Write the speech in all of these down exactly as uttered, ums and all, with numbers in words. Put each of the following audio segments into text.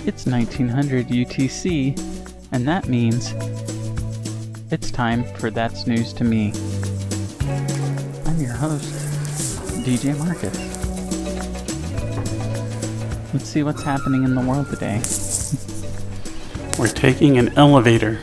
It's nineteen hundred U T C, and that means it's time for That's News to Me. I'm your host, D J Marcus. Let's see what's happening in the world today. We're taking an elevator.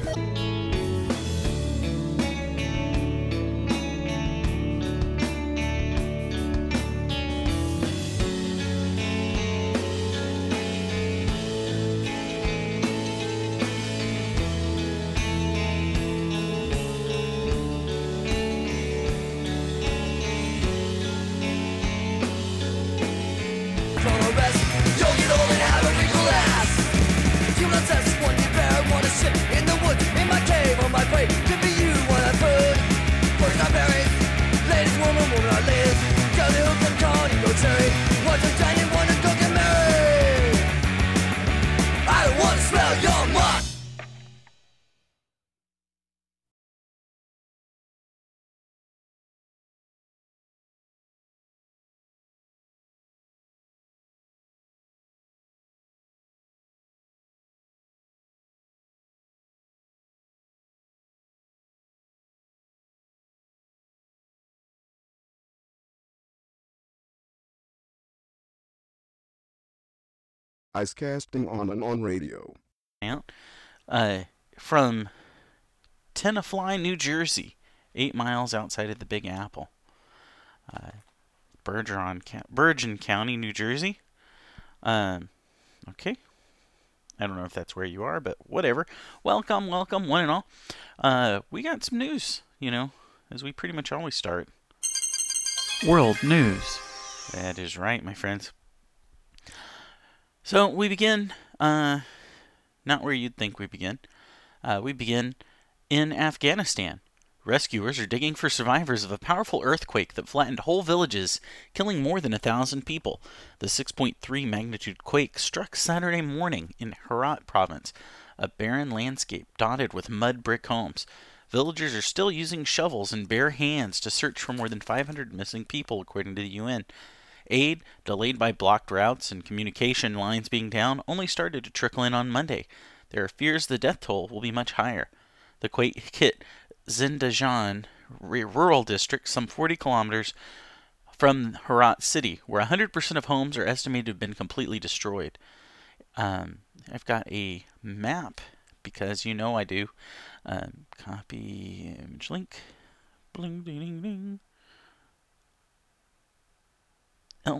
Icecasting on and on radio. Uh, from Tenafly, New Jersey, eight miles outside of the Big Apple. Uh, Bergeron, Bergen County, New Jersey. Um, okay. I don't know if that's where you are, but whatever. Welcome, welcome, one and all. Uh, we got some news, you know, as we pretty much always start. World news. That is right, my friends. So we begin, uh, not where you'd think we begin. Uh, we begin in Afghanistan. Rescuers are digging for survivors of a powerful earthquake that flattened whole villages, killing more than a thousand people. The six point three magnitude quake struck Saturday morning in Herat province, a barren landscape dotted with mud brick homes. Villagers are still using shovels and bare hands to search for more than five hundred missing people, according to the U N. Aid, delayed by blocked routes and communication lines being down, only started to trickle in on Monday. There are fears the death toll will be much higher. The quake hit Zindajan rural district, some forty kilometers from Herat city, where one hundred percent of homes are estimated to have been completely destroyed. Um, I've got a map, because you know I do. Um, copy image link. Bling, ding, ding, ding. Oh.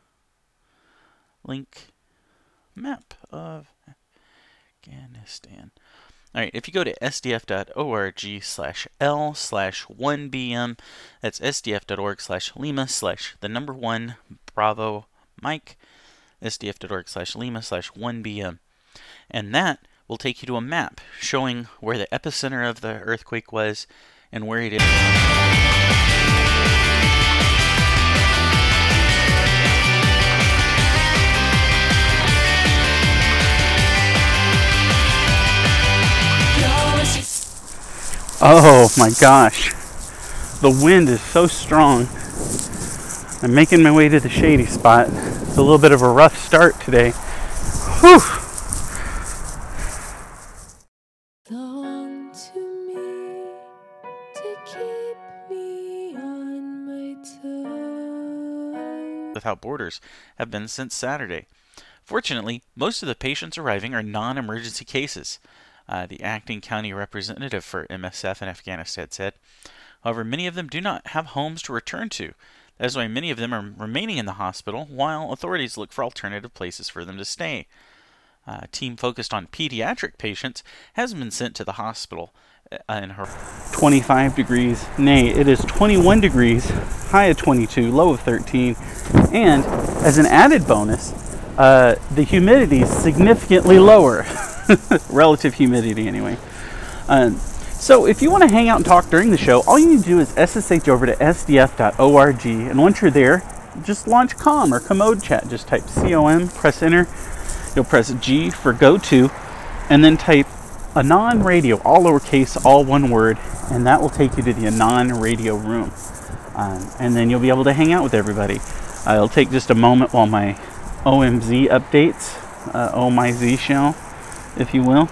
Link map of Afghanistan. Alright, if you go to sdf.org slash L slash 1BM, that's sdf.org slash Lima slash the number one Bravo Mike, sdf.org slash Lima slash 1BM. And that will take you to a map showing where the epicenter of the earthquake was and where it is. Oh my gosh, the wind is so strong. I'm making my way to the shady spot. It's a little bit of a rough start today. Whew. Belong to me to keep me on my toes. Without borders have been since Saturday. Fortunately, most of the patients arriving are non-emergency cases. Uh, the acting county representative for M S F in Afghanistan said. However, many of them do not have homes to return to. That is why many of them are remaining in the hospital, while authorities look for alternative places for them to stay. Uh, a team focused on pediatric patients has been sent to the hospital uh, in her. twenty-five degrees, nay, it is twenty-one degrees, high of twenty-two, low of thirteen, and as an added bonus, uh, the humidity is significantly lower. Relative humidity, anyway. Um, so if you want to hang out and talk during the show, all you need to do is S S H over to S D F dot org, and once you're there, just launch COM or Commode Chat. Just type C O M, press enter. You'll press G for go to, and then type Anon Radio, all lowercase, all one word, and that will take you to the Anon Radio room. Um, and then you'll be able to hang out with everybody. Uh, it'll take just a moment while my O M Z updates. uh, oh my Z shell, if you will.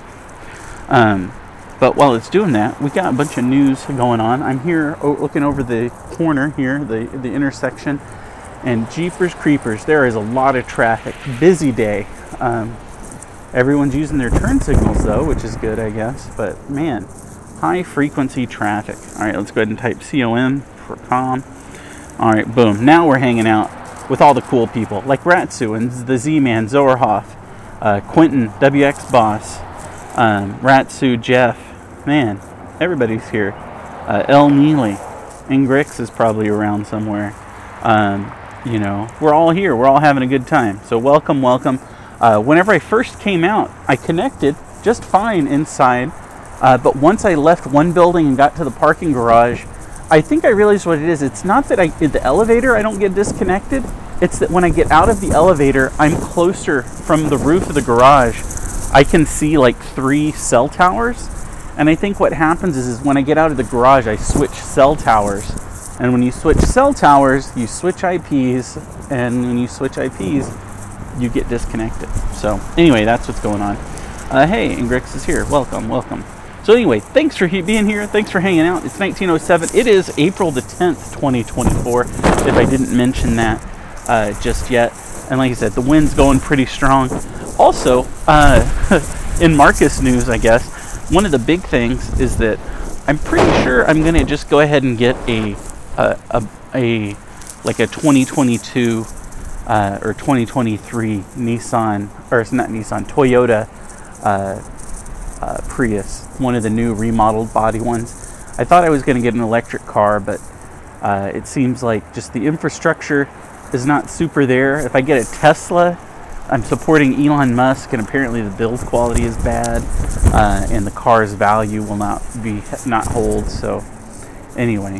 Um, but while it's doing that, we got a bunch of news going on. I'm here o- looking over the corner here, the, the intersection, and Jeepers Creepers, there is a lot of traffic. Busy day. Um, everyone's using their turn signals though, which is good, I guess. But man, high frequency traffic. All right, let's go ahead and type C O M for calm. All right, boom. Now we're hanging out with all the cool people, like Ratsu and the Z-Man, Zoerhoff, uh, Quentin, W X Boss, um, Ratsu, Jeff. Man, everybody's here. Uh, El Neely. Ingrix is probably around somewhere. Um, you know, we're all here. We're all having a good time. So welcome, welcome. Uh, whenever I first came out, I connected just fine inside. Uh, but once I left one building and got to the parking garage, I think I realized what it is. It's not that I, in the elevator I don't get disconnected. It's that when I get out of the elevator, I'm closer from the roof of the garage. I can see like three cell towers. And I think what happens is, is when I get out of the garage, I switch cell towers. And when you switch cell towers, you switch I Ps. And when you switch I Ps, you get disconnected. So anyway, that's what's going on. Uh, hey, Ingrix is here. Welcome, welcome. So anyway, thanks for he- being here. Thanks for hanging out. It's nineteen oh seven. It is April the tenth, twenty twenty-four, if I didn't mention that uh, just yet. And like I said, the wind's going pretty strong. Also, uh, in Marcus news, I guess, one of the big things is that I'm pretty sure I'm going to just go ahead and get a, a, a, a like a twenty twenty-two uh, or twenty twenty-three Nissan, or it's not Nissan, Toyota uh, Uh, Prius, one of the new remodeled body ones. I thought I was going to get an electric car, but uh, it seems like just the infrastructure is not super there. If I get a Tesla, I'm supporting Elon Musk, and apparently the build quality is bad, uh, and the car's value will not be not hold. So anyway,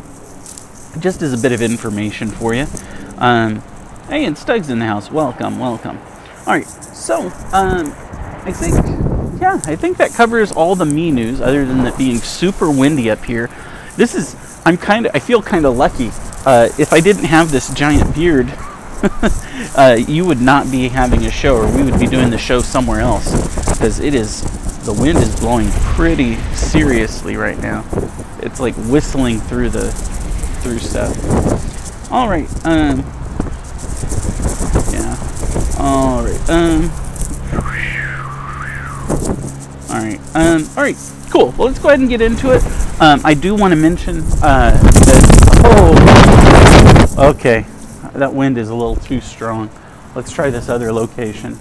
just as a bit of information for you. Um, hey, and Stug's in the house. Welcome, welcome. All right, so um, I think. Yeah, I think that covers all the me news, other than it being super windy up here. This is, I'm kind of, I feel kind of lucky. Uh, if I didn't have this giant beard, uh, you would not be having a show, or we would be doing the show somewhere else, because it is, the wind is blowing pretty seriously right now. It's like whistling through the, through stuff. All right, um, yeah, all right, um, All right. Um, all right. Cool. Well, let's go ahead and get into it. Um, I do want to mention uh, that. Oh. Okay. That wind is a little too strong. Let's try this other location.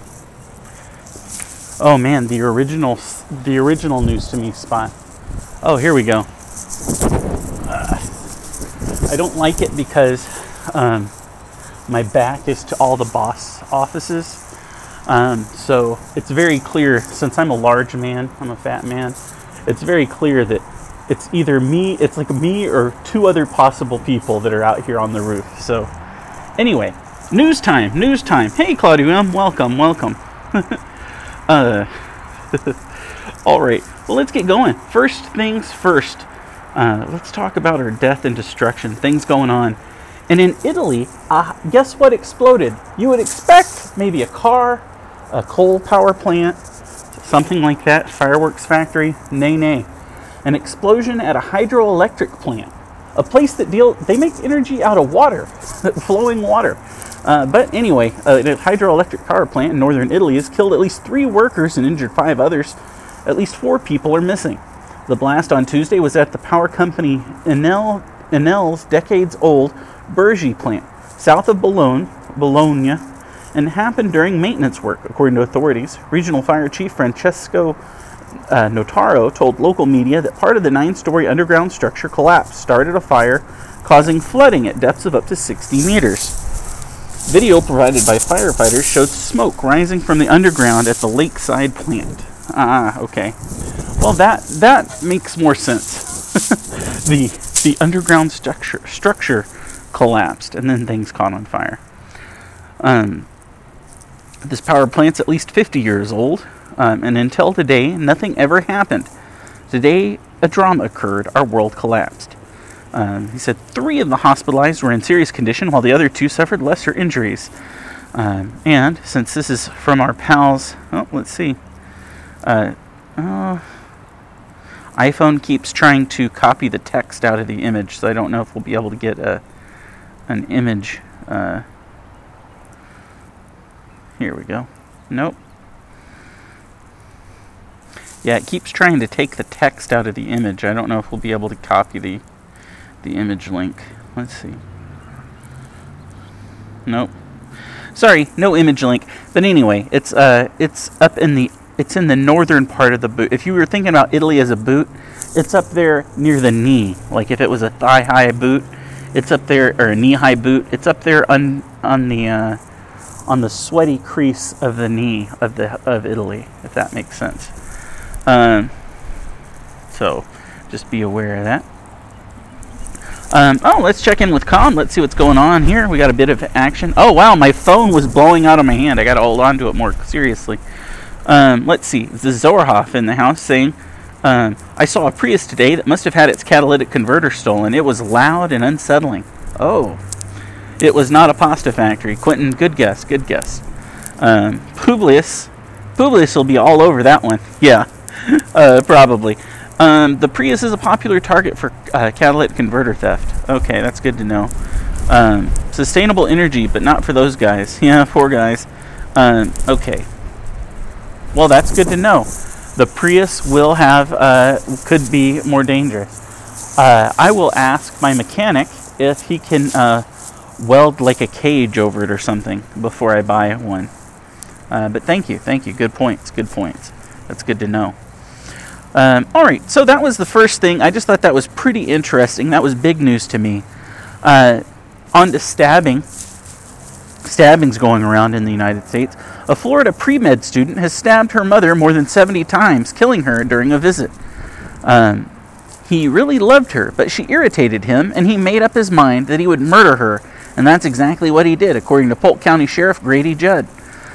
Oh man, the original, the original News to Me spot. Oh, here we go. Uh, I don't like it because um, my back is to all the boss offices. Um, so it's very clear, since I'm a large man, I'm a fat man, it's very clear that it's either me, it's like me or two other possible people that are out here on the roof. So anyway, news time, news time. Hey, Claudio M, welcome, welcome. uh, all right, well, let's get going. First things first, uh, let's talk about our death and destruction, things going on. And in Italy, uh, guess what exploded? You would expect maybe a car, a coal power plant, something like that, fireworks factory. Nay, nay. An explosion at a hydroelectric plant, a place that deal they make energy out of water, flowing water. Uh, but anyway, uh, a hydroelectric power plant in northern Italy has killed at least three workers and injured five others. At least four people are missing. The blast on Tuesday was at the power company Enel, Enel's decades-old Burgi plant, south of Bologna, Bologna, and happened during maintenance work, according to authorities. Regional Fire Chief Francesco uh, Notaro told local media that part of the nine-story underground structure collapsed, started a fire, causing flooding at depths of up to sixty meters. Video provided by firefighters showed smoke rising from the underground at the lakeside plant. Ah, okay. Well, that that makes more sense. the the underground structure structure collapsed, and then things caught on fire. Um, this power plant's at least fifty years old, um, and until today, nothing ever happened. Today, a drama occurred. Our world collapsed. Um, he said three of the hospitalized were in serious condition, while the other two suffered lesser injuries. Um, and since this is from our pals, oh, let's see. Uh, uh, iPhone keeps trying to copy the text out of the image, so I don't know if we'll be able to get a an image. Uh, here we go. Nope. Yeah, it keeps trying to take the text out of the image. I don't know if we'll be able to copy the the image link. Let's see. Nope. Sorry, no image link. But anyway, it's uh it's up in the it's in the northern part of the boot. If you were thinking about Italy as a boot, it's up there near the knee. Like if it was a thigh-high boot, it's up there, or a knee-high boot. It's up there on on the uh, on the sweaty crease of the knee of the of Italy, if that makes sense. Um, so just be aware of that. Um, oh, let's check in with Con. Let's see what's going on here. We got a bit of action. Oh, wow, my phone was blowing out of my hand. I got to hold on to it more seriously. Um, let's see. The Zorhoff in the house saying, um, I saw a Prius today that must have had its catalytic converter stolen. It was loud and unsettling. Oh, it was not a pasta factory. Quentin, good guess, good guess. Um, Publius, Publius will be all over that one. Yeah, uh, probably. Um, the Prius is a popular target for uh, catalytic converter theft. Okay, that's good to know. Um, sustainable energy, but not for those guys. Yeah, poor guys. Um, okay. Well, that's good to know. The Prius will have, uh, could be more dangerous. Uh, I will ask my mechanic if he can uh, weld like a cage over it or something before I buy one. Uh, but thank you, thank you. Good points, good points. That's good to know. Um, Alright, so that was the first thing. I just thought that was pretty interesting. That was big news to me. Uh, on to stabbing. Stabbings going around in the United States. A Florida pre-med student has stabbed her mother more than seventy times, killing her during a visit. Um, he really loved her, but she irritated him, and he made up his mind that he would murder her, and that's exactly what he did, according to Polk County Sheriff Grady Judd.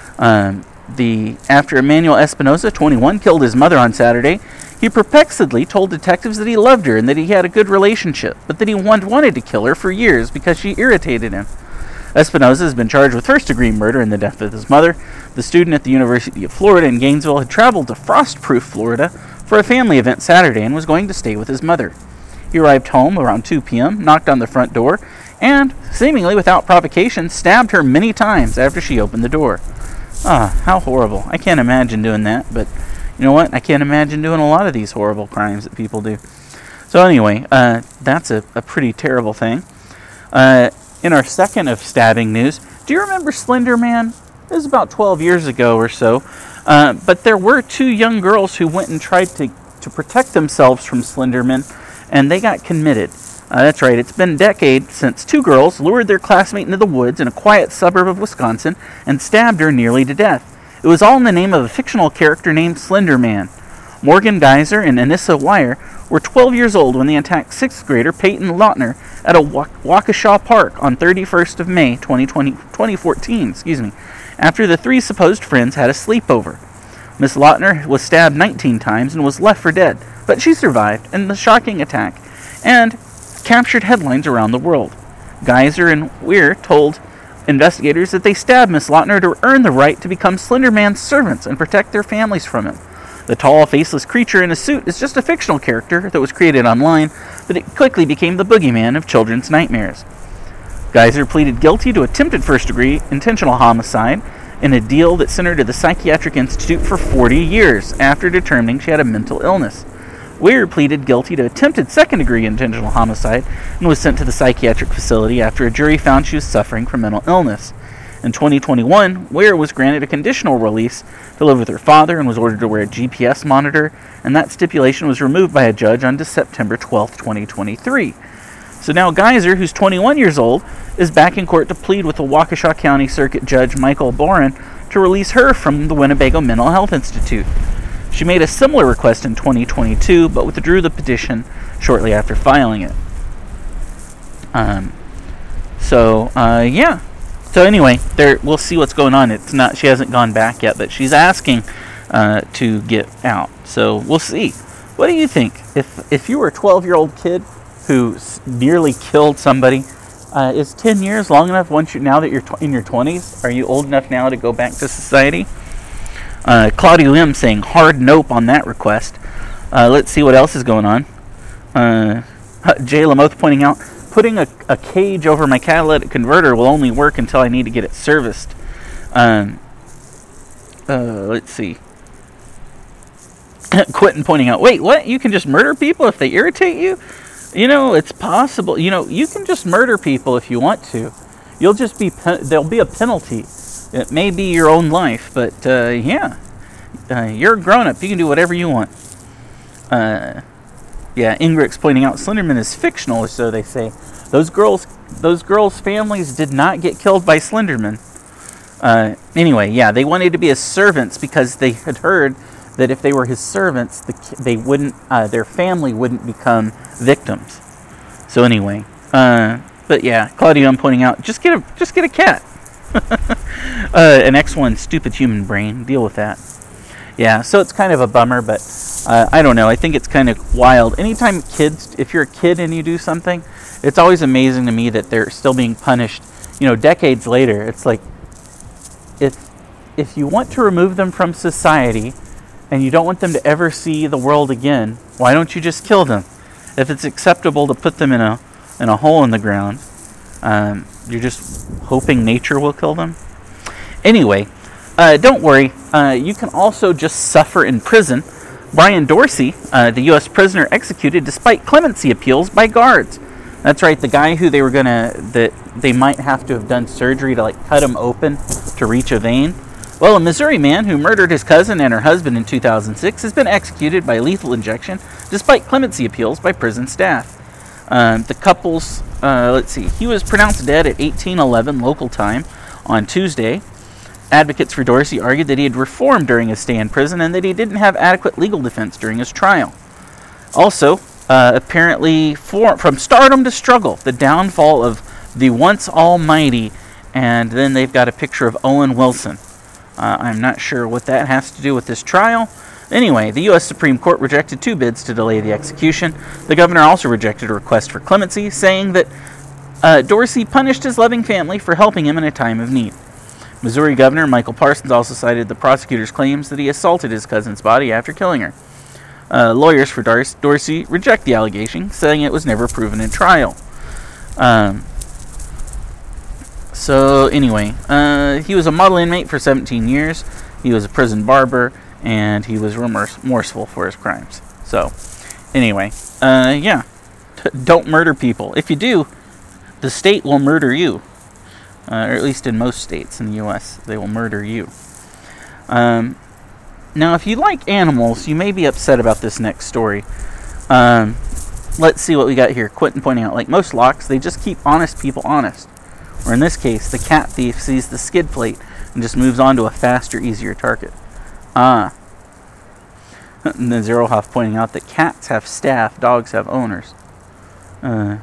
Um, the after Emmanuel Espinosa, twenty-one, killed his mother on Saturday, he perplexedly told detectives that he loved her and that he had a good relationship, but that he wanted to kill her for years because she irritated him. Espinosa has been charged with first-degree murder in the death of his mother. The student at the University of Florida in Gainesville had traveled to Frostproof, Florida, for a family event Saturday and was going to stay with his mother. He arrived home around two p.m., knocked on the front door, and, seemingly without provocation, stabbed her many times after she opened the door. Ah, how horrible. I can't imagine doing that, but you know what? I can't imagine doing a lot of these horrible crimes that people do. So anyway, uh, that's a, a pretty terrible thing. Uh, in our second of stabbing news, do you remember Slender Man? It was about twelve years ago or so. Uh, but there were two young girls who went and tried to, to protect themselves from Slenderman, and they got committed. Uh, that's right, it's been decades since two girls lured their classmate into the woods in a quiet suburb of Wisconsin and stabbed her nearly to death. It was all in the name of a fictional character named Slender Man. Morgan Geyser and Anissa Wire were twelve years old when they attacked sixth grader Peyton Lautner at a Waukesha Park on thirty-first of May twenty twenty, twenty fourteen, excuse me, after the three supposed friends had a sleepover. Miss Lautner was stabbed nineteen times and was left for dead, but she survived in the shocking attack and captured headlines around the world. Geyser and Weir told investigators that they stabbed Miss Lautner to earn the right to become Slender Man's servants and protect their families from him. The tall, faceless creature in a suit is just a fictional character that was created online, but it quickly became the boogeyman of children's nightmares. Geyser pleaded guilty to attempted first-degree intentional homicide in a deal that sent her to the Psychiatric Institute for forty years after determining she had a mental illness. Weir pleaded guilty to attempted second-degree intentional homicide and was sent to the psychiatric facility after a jury found she was suffering from mental illness. In twenty twenty-one, Weir was granted a conditional release to live with her father and was ordered to wear a G P S monitor, and that stipulation was removed by a judge on September twelfth, twenty twenty-three. So now Geyser, who's twenty-one years old, is back in court to plead with the Waukesha County Circuit Judge Michael Boren to release her from the Winnebago Mental Health Institute. She made a similar request in twenty twenty-two, but withdrew the petition shortly after filing it. Um, so, uh, yeah. So anyway, there we'll see what's going on. It's not she hasn't gone back yet, but she's asking uh, to get out. So we'll see. What do you think? If if you were a twelve-year-old kid who nearly killed somebody Uh, is ten years long enough once you now that you're tw- in your twenties? Are you old enough now to go back to society? Uh, Claudio M saying hard nope on that request. Uh, let's see what else is going on. Uh, Jay Lamoth pointing out, putting a, a cage over my catalytic converter will only work until I need to get it serviced. Um, uh, let's see. Quentin pointing out, wait, what? You can just murder people if they irritate you? You know, it's possible. You know, you can just murder people if you want to. You'll just be, pen- there'll be a penalty. It may be your own life, but uh, yeah. Uh, you're a grown-up. You can do whatever you want. Uh, yeah, Ingrid's pointing out, Slenderman is fictional, or so they say. Those girls, those girls' families did not get killed by Slenderman. Uh, anyway, yeah, they wanted to be his servants because they had heard that if they were his servants, the, they wouldn't, uh, their family wouldn't become victims. So anyway, uh, but yeah, Claudio, I'm pointing out, just get a, just get a cat. uh, an X one, stupid human brain, deal with that. Yeah, so it's kind of a bummer, but uh, I don't know. I think it's kind of wild. Anytime kids, if you're a kid and you do something, it's always amazing to me that they're still being punished. You know, decades later, it's like if if you want to remove them from society and you don't want them to ever see the world again, why don't you just kill them? If it's acceptable to put them in a in a hole in the ground, um, you're just hoping nature will kill them. Anyway, uh, don't worry. Uh, you can also just suffer in prison. Brian Dorsey, uh, the U S prisoner executed despite clemency appeals by guards. That's right, the guy who they were gonna that they might have to have done surgery to like cut him open to reach a vein. Well, a Missouri man who murdered his cousin and her husband in two thousand six has been executed by lethal injection despite clemency appeals by prison staff. Um, the couple's, uh, let's see, he was pronounced dead at eighteen eleven local time on Tuesday. Advocates for Dorsey argued that he had reformed during his stay in prison and that he didn't have adequate legal defense during his trial. Also, uh, apparently, for, from stardom to struggle, the downfall of the once almighty, and then they've got a picture of Owen Wilson. Uh, I'm not sure what that has to do with this trial. Anyway, the U S Supreme Court rejected two bids to delay the execution. The governor also rejected a request for clemency, saying that uh, Dorsey punished his loving family for helping him in a time of need. Missouri Governor Michael Parsons also cited the prosecutor's claims that he assaulted his cousin's body after killing her. Uh, lawyers for Dar- Dorsey reject the allegation, saying it was never proven in trial. Um, so anyway, uh, he was a model inmate for seventeen years. He was a prison barber, and he was remorse- remorseful for his crimes. So anyway, uh, yeah, T- don't murder people. If you do, the state will murder you. Uh, or at least in most states in the U S, they will murder you. Um, now, if you like animals, you may be upset about this next story. Um, let's see what we got here. Quentin pointing out, like most locks, they just keep honest people honest. Or in this case, the cat thief sees the skid plate and just moves on to a faster, easier target. Ah. And then Zerohoff pointing out that cats have staff, dogs have owners. Uh...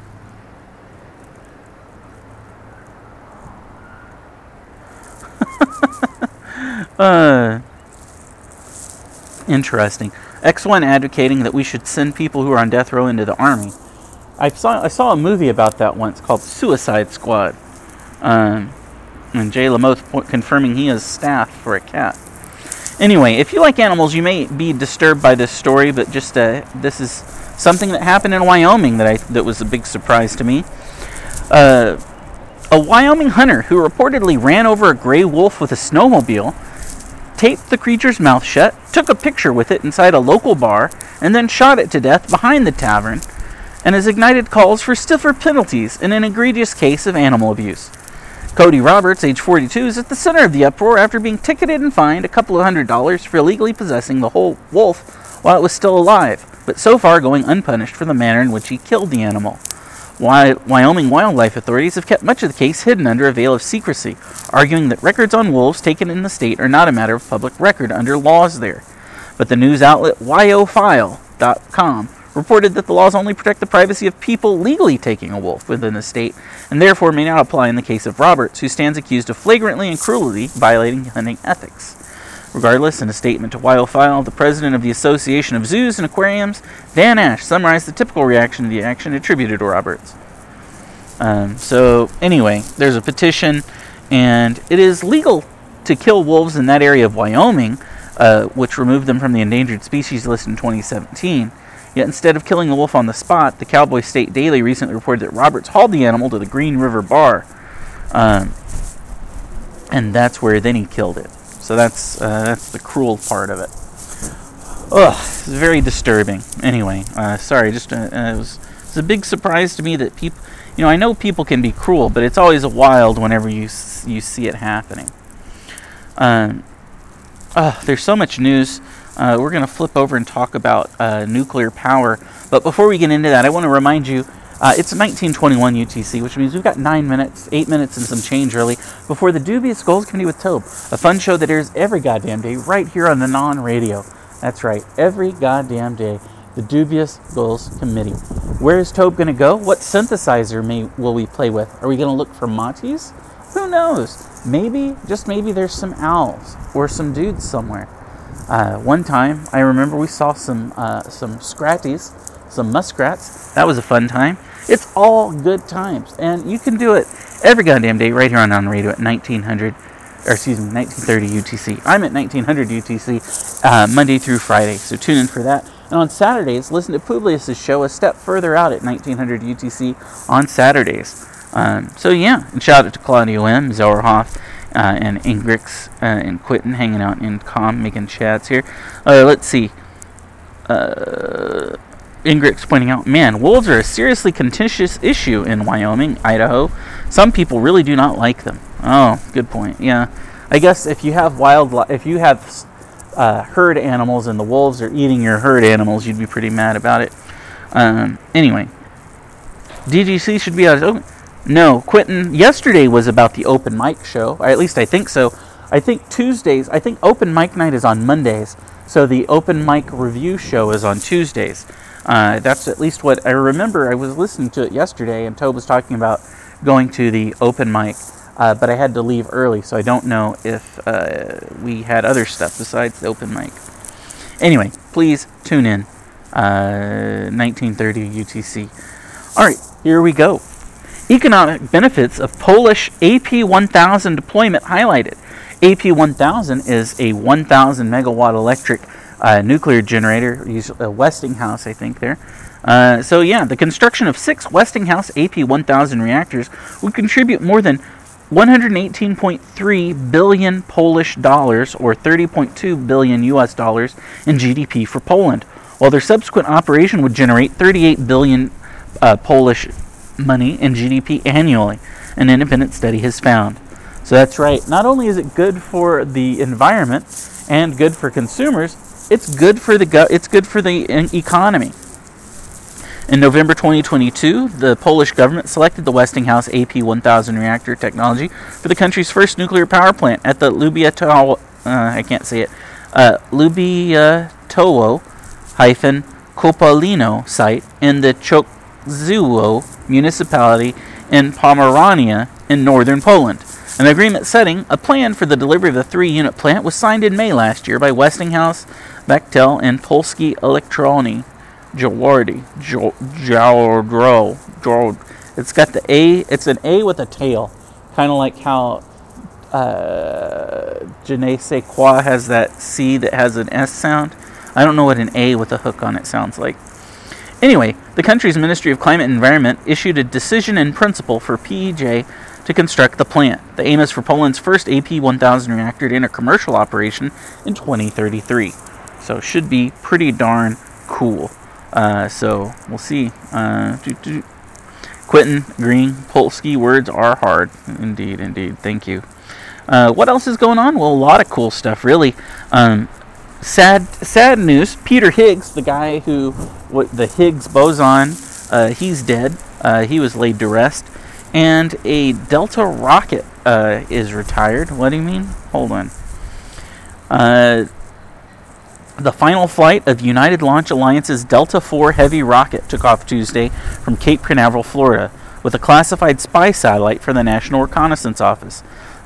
uh, interesting. X one advocating that we should send people who are on death row into the army. I saw I saw a movie about that once called Suicide Squad. Um, and Jay Lamoth po- confirming he is staff for a cat. Anyway, if you like animals, you may be disturbed by this story, but just uh, this is something that happened in Wyoming that I that was a big surprise to me. Uh. A Wyoming hunter who reportedly ran over a gray wolf with a snowmobile, taped the creature's mouth shut, took a picture with it inside a local bar, and then shot it to death behind the tavern, and has ignited calls for stiffer penalties in an egregious case of animal abuse. Cody Roberts, age forty-two, is at the center of the uproar after being ticketed and fined a couple of hundred dollars for illegally possessing the whole wolf while it was still alive, but so far going unpunished for the manner in which he killed the animal. Wyoming wildlife authorities have kept much of the case hidden under a veil of secrecy, arguing that records on wolves taken in the state are not a matter of public record under laws there. But the news outlet Y O File dot com reported that the laws only protect the privacy of people legally taking a wolf within the state, and therefore may not apply in the case of Roberts, who stands accused of flagrantly and cruelly violating hunting ethics. Regardless, in a statement to WildFile, the president of the Association of Zoos and Aquariums, Dan Ash, summarized the typical reaction to the action attributed to Roberts. Um, so anyway, there's a petition, and it is legal to kill wolves in that area of Wyoming, uh, which removed them from the endangered species list in twenty seventeen. Yet instead of killing the wolf on the spot, the Cowboy State Daily recently reported that Roberts hauled the animal to the Green River Bar, um, and that's where then he killed it. So that's uh, that's the cruel part of it. Ugh, it's very disturbing. Anyway, uh, sorry, just uh, uh, it was it's a big surprise to me that people, you know, I know people can be cruel, but it's always wild whenever you s- you see it happening. Um, uh, there's so much news. Uh, we're going to flip over and talk about uh, nuclear power. But before we get into that, I want to remind you, uh, it's nineteen twenty-one U T C, which means we've got nine minutes, eight minutes and some change really, before the Dubious Goals Committee with Tobe, a fun show that airs every goddamn day right here on the non-radio. That's right, every goddamn day, the Dubious Goals Committee. Where is Tobe going to go? What synthesizer may will we play with? Are we going to look for Matis? Who knows? Maybe, just maybe there's some owls or some dudes somewhere. Uh, one time, I remember we saw some uh, some scratties, some muskrats. That was a fun time. It's all good times, and you can do it every goddamn day right here on on radio at nineteen hundred, or excuse me, nineteen thirty U T C. I'm at nineteen hundred U T C uh, Monday through Friday, so tune in for that. And on Saturdays, listen to Publius's show a step further out at nineteen hundred U T C on Saturdays. Um, so yeah, and shout out to Claudio M, Zoerhoff, Uh, and Ingrix uh, and Quentin hanging out in com making chats here. Uh, let's see. Uh, Ingrix pointing out, man, wolves are a seriously contentious issue in Wyoming, Idaho. Some people really do not like them. Oh, good point. Yeah, I guess if you have wildlife, if you have uh, herd animals and the wolves are eating your herd animals, you'd be pretty mad about it. Um, anyway, D G C should be out. Oh, no, Quentin, yesterday was about the open mic show, or at least I think so. I think Tuesdays, I think open mic night is on Mondays, so the open mic review show is on Tuesdays. Uh, that's at least what I remember. I was listening to it yesterday, and Tobe was talking about going to the open mic, uh, but I had to leave early, so I don't know if uh, we had other stuff besides the open mic. Anyway, please tune in, uh, nineteen thirty U T C. All right, here we go. Economic benefits of Polish A P one thousand deployment highlighted. A P one thousand is a one thousand megawatt electric uh, nuclear generator, a Westinghouse, I think there. Uh, so yeah, the construction of six Westinghouse A P one thousand reactors would contribute more than one hundred eighteen point three billion Polish dollars, or thirty point two billion U S dollars in G D P for Poland, while their subsequent operation would generate thirty-eight billion uh, Polish money in G D P annually, an independent study has found. So that's right, not only is it good for the environment and good for consumers, it's good for the go- it's good for the economy. In November twenty twenty-two, the Polish government selected the Westinghouse A P one thousand reactor technology for the country's first nuclear power plant at the Lubiatowo, uh, I can't say it, uh, Lubiatowo-Kopolino site in the Chokzyło municipality in Pomerania in northern Poland. An agreement setting a plan for the delivery of the three-unit plant was signed in May last year by Westinghouse, Bechtel, and Polski Elektrownie Jaworzno. Jaworzno. It's got the A. It's an A with a tail, kind of like how uh, Je ne sais quoi has that C that has an S sound. I don't know what an A with a hook on it sounds like. Anyway, the country's Ministry of Climate and Environment issued a decision in principle for P E J to construct the plant. The aim is for Poland's first A P one thousand reactor to enter commercial operation in twenty thirty-three. So it should be pretty darn cool. Uh, so we'll see. Uh, doo, doo. Quentin Green, Polski words are hard. Indeed, indeed. Thank you. Uh, what else is going on? Well, a lot of cool stuff, really. Um, sad, sad news. Peter Higgs, the guy who, what, the Higgs boson, uh, he's dead. Uh, he was laid to rest. And a Delta rocket uh, is retired. What do you mean? Hold on. Uh, the final flight of United Launch Alliance's Delta four Heavy rocket took off Tuesday from Cape Canaveral, Florida, with a classified spy satellite for the National Reconnaissance Office.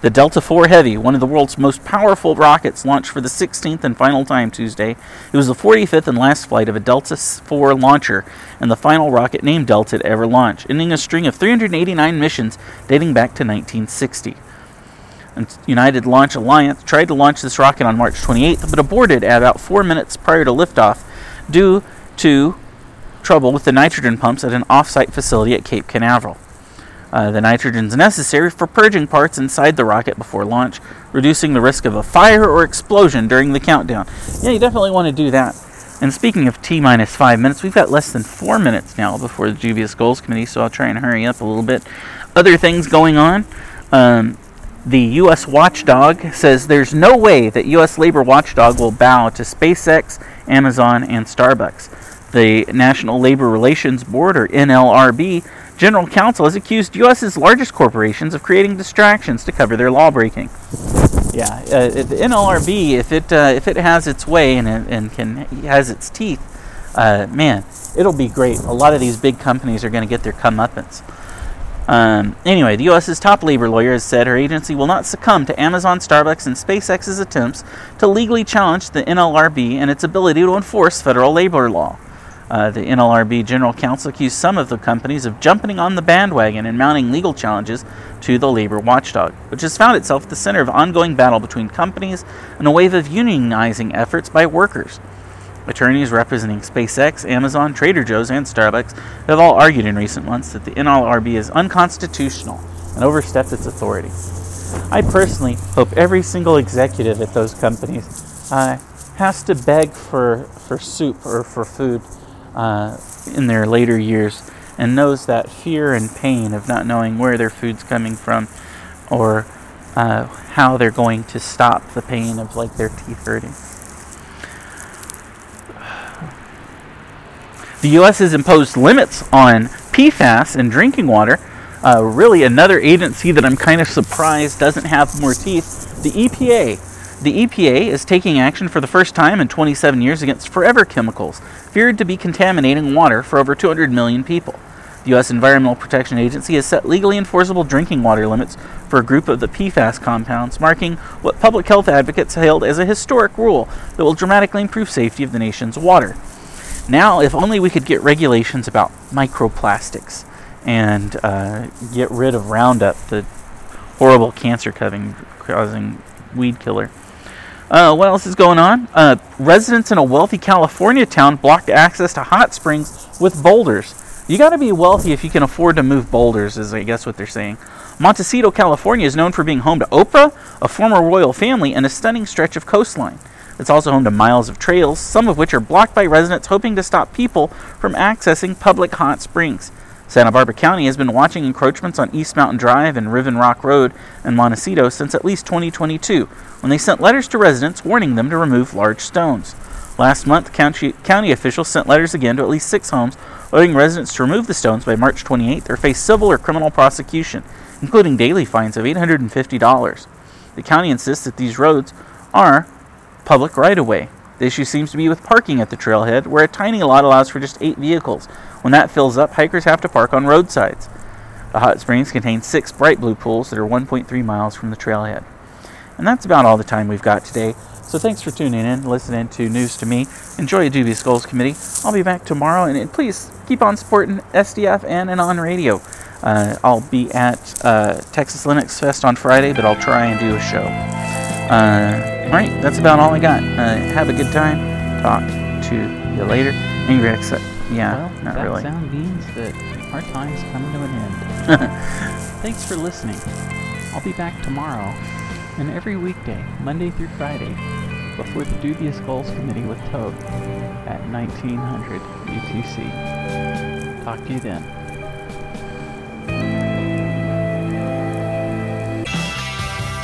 The Delta four Heavy, one of the world's most powerful rockets, launched for the sixteenth and final time Tuesday. It was the forty-fifth and last flight of a Delta four launcher, and the final rocket named Delta to ever launch, ending a string of three hundred eighty-nine missions dating back to nineteen sixty. And United Launch Alliance tried to launch this rocket on March twenty-eighth, but aborted at about four minutes prior to liftoff due to trouble with the nitrogen pumps at an off-site facility at Cape Canaveral. Uh, the nitrogen is necessary for purging parts inside the rocket before launch, reducing the risk of a fire or explosion during the countdown. Yeah, you definitely want to do that. And speaking of T minus five minutes, we've got less than four minutes now before the Dubious Goals Committee, so I'll try and hurry up a little bit. Other things going on. Um, the U S Watchdog says there's no way that U S Labor Watchdog will bow to SpaceX, Amazon, and Starbucks. The National Labor Relations Board, or N L R B, General Counsel has accused U S's largest corporations of creating distractions to cover their lawbreaking. Yeah, uh, the N L R B, if it uh, if it has its way and and can has its teeth, uh, man, it'll be great. A lot of these big companies are going to get their comeuppance. Um, anyway, the U S's top labor lawyer has said her agency will not succumb to Amazon, Starbucks, and SpaceX's attempts to legally challenge the N L R B and its ability to enforce federal labor law. Uh, the N L R B General Counsel accused some of the companies of jumping on the bandwagon and mounting legal challenges to the labor watchdog, which has found itself at the center of ongoing battle between companies and a wave of unionizing efforts by workers. Attorneys representing SpaceX, Amazon, Trader Joe's, and Starbucks have all argued in recent months that the N L R B is unconstitutional and overstepped its authority. I personally hope every single executive at those companies uh, has to beg for, for soup or for food Uh, in their later years, and knows that fear and pain of not knowing where their food's coming from, or uh, how they're going to stop the pain of like their teeth hurting. The U S has imposed limits on P FAS in drinking water. Uh, really, another agency that I'm kind of surprised doesn't have more teeth. The E P A. The E P A is taking action for the first time in twenty-seven years against forever chemicals, feared to be contaminating water for over two hundred million people. The U S Environmental Protection Agency has set legally enforceable drinking water limits for a group of the P FAS compounds, marking what public health advocates hailed as a historic rule that will dramatically improve safety of the nation's water. Now, if only we could get regulations about microplastics and uh, get rid of Roundup, the horrible cancer-causing weed killer. Uh, what else is going on? Uh, residents in a wealthy California town blocked access to hot springs with boulders. You got to be wealthy if you can afford to move boulders, is I guess what they're saying. Montecito, California is known for being home to Oprah, a former royal family, and a stunning stretch of coastline. It's also home to miles of trails, some of which are blocked by residents hoping to stop people from accessing public hot springs. Santa Barbara County has been watching encroachments on East Mountain Drive and Riven Rock Road in Montecito since at least twenty twenty-two, when they sent letters to residents warning them to remove large stones. Last month, county, county officials sent letters again to at least six homes, urging residents to remove the stones by March twenty-eighth or face civil or criminal prosecution, including daily fines of eight hundred fifty dollars. The county insists that these roads are public right-of-way. The issue seems to be with parking at the trailhead, where a tiny lot allows for just eight vehicles. When that fills up, hikers have to park on roadsides. The hot springs contain six bright blue pools that are one point three miles from the trailhead. And that's about all the time we've got today. So thanks for tuning in, listening to News to Me. Enjoy a Dubious Goals Committee. I'll be back tomorrow, and please keep on supporting S D F and and on radio. Uh, I'll be at uh, Texas Linux Fest on Friday, but I'll try and do a show. Uh, all right, that's about all I got. Uh, have a good time. Talk to you later. Angry except, yeah, Well, not that really. sound means that our time's coming to an end. Thanks for listening. I'll be back tomorrow and every weekday, Monday through Friday, before the Dubious Goals Committee with Toad at nineteen hundred U T C. Talk to you then.